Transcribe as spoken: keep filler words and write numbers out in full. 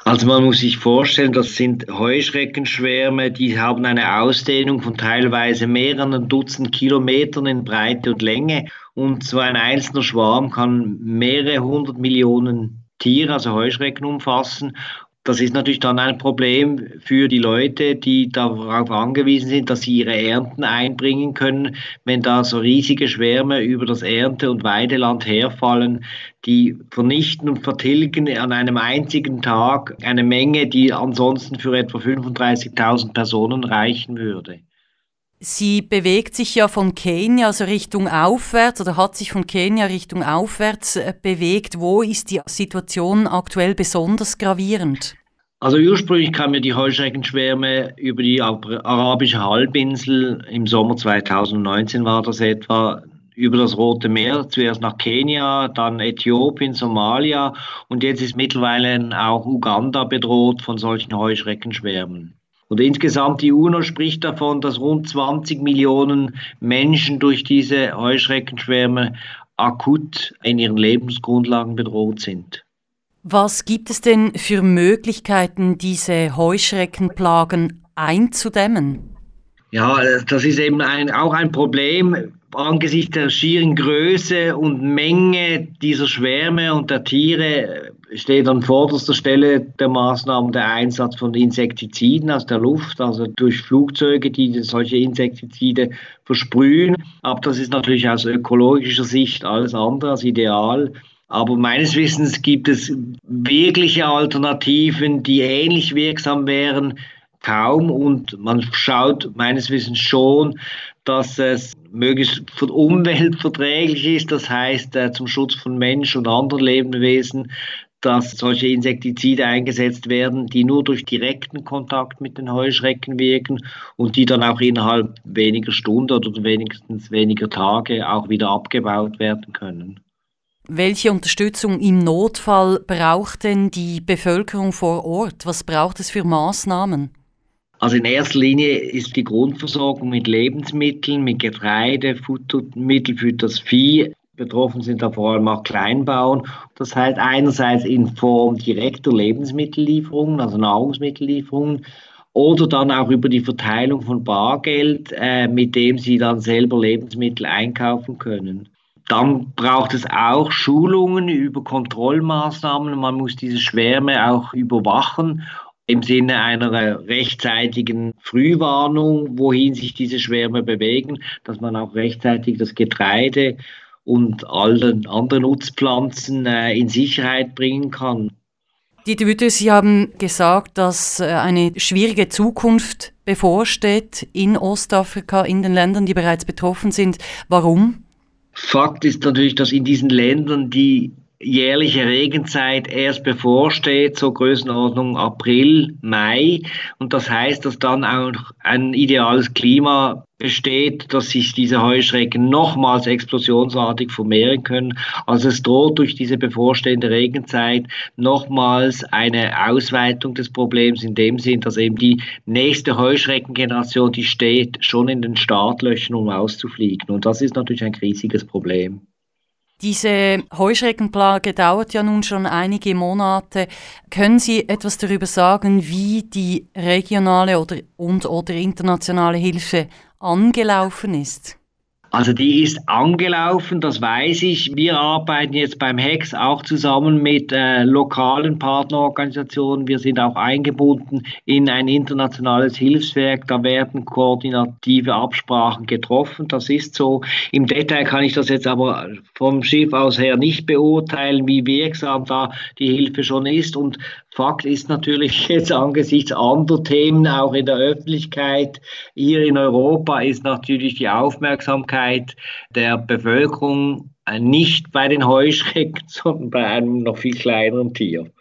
Also man muss sich vorstellen, das sind Heuschreckenschwärme, die haben eine Ausdehnung von teilweise mehreren Dutzend Kilometern in Breite und Länge. Und so ein einzelner Schwarm kann mehrere hundert Millionen Tiere, also Heuschrecken, umfassen. Das ist natürlich dann ein Problem für die Leute, die darauf angewiesen sind, dass sie ihre Ernten einbringen können. Wenn da so riesige Schwärme über das Ernte- und Weideland herfallen, die vernichten und vertilgen an einem einzigen Tag eine Menge, die ansonsten für etwa fünfunddreißigtausend Personen reichen würde. Sie bewegt sich ja von Kenia, also Richtung aufwärts, oder hat sich von Kenia Richtung aufwärts äh, bewegt. Wo ist die Situation aktuell besonders gravierend? Also ursprünglich kamen ja die Heuschreckenschwärme über die arabische Halbinsel, im Sommer zweitausendneunzehn war das etwa, über das Rote Meer, zuerst nach Kenia, dann Äthiopien, Somalia und jetzt ist mittlerweile auch Uganda bedroht von solchen Heuschreckenschwärmen. Und insgesamt die UNO spricht davon, dass rund zwanzig Millionen Menschen durch diese Heuschreckenschwärme akut in ihren Lebensgrundlagen bedroht sind. Was gibt es denn für Möglichkeiten, diese Heuschreckenplagen einzudämmen? Ja, das ist eben ein, auch ein Problem angesichts der schieren Größe und Menge dieser Schwärme und der Tiere steht an vorderster Stelle der Maßnahmen der Einsatz von Insektiziden aus der Luft, also durch Flugzeuge, die solche Insektizide versprühen. Aber das ist natürlich aus ökologischer Sicht alles andere als ideal. Aber meines Wissens gibt es wirkliche Alternativen, die ähnlich wirksam wären, kaum. Und man schaut meines Wissens schon, dass es möglichst umweltverträglich ist, das heißt äh, zum Schutz von Mensch und anderen Lebewesen, dass solche Insektizide eingesetzt werden, die nur durch direkten Kontakt mit den Heuschrecken wirken und die dann auch innerhalb weniger Stunden oder wenigstens weniger Tage auch wieder abgebaut werden können. Welche Unterstützung im Notfall braucht denn die Bevölkerung vor Ort? Was braucht es für Maßnahmen? Also in erster Linie ist die Grundversorgung mit Lebensmitteln, mit Getreide, Futtermittel für das Vieh. Betroffen sind da vor allem auch Kleinbauern. Das heißt einerseits in Form direkter Lebensmittellieferungen, also Nahrungsmittellieferungen, oder dann auch über die Verteilung von Bargeld, äh, mit dem sie dann selber Lebensmittel einkaufen können. Dann braucht es auch Schulungen über Kontrollmaßnahmen. Man muss diese Schwärme auch überwachen im Sinne einer rechtzeitigen Frühwarnung, wohin sich diese Schwärme bewegen, dass man auch rechtzeitig das Getreide und alle anderen Nutzpflanzen äh, in Sicherheit bringen kann. Dieter Wüthrich, Sie haben gesagt, dass äh, eine schwierige Zukunft bevorsteht in Ostafrika, in den Ländern, die bereits betroffen sind. Warum? Fakt ist natürlich, dass in diesen Ländern die jährliche Regenzeit erst bevorsteht, so Größenordnung April, Mai. Und das heißt, dass dann auch ein ideales Klima besteht, dass sich diese Heuschrecken nochmals explosionsartig vermehren können. Also es droht durch diese bevorstehende Regenzeit nochmals eine Ausweitung des Problems in dem Sinn, dass eben die nächste Heuschreckengeneration, die steht schon in den Startlöchern, um auszufliegen. Und das ist natürlich ein riesiges Problem. Diese Heuschreckenplage dauert ja nun schon einige Monate. Können Sie etwas darüber sagen, wie die regionale oder, und oder internationale Hilfe angelaufen ist? Also die ist angelaufen, das weiß ich. Wir arbeiten jetzt beim Hex auch zusammen mit äh, lokalen Partnerorganisationen. Wir sind auch eingebunden in ein internationales Hilfswerk. Da werden koordinative Absprachen getroffen. Das ist so. Im Detail kann ich das jetzt aber vom Schiff aus her nicht beurteilen, wie wirksam da die Hilfe schon ist. Und Fakt ist natürlich jetzt angesichts anderer Themen auch in der Öffentlichkeit hier in Europa ist natürlich die Aufmerksamkeit der Bevölkerung nicht bei den Heuschrecken, sondern bei einem noch viel kleineren Tier.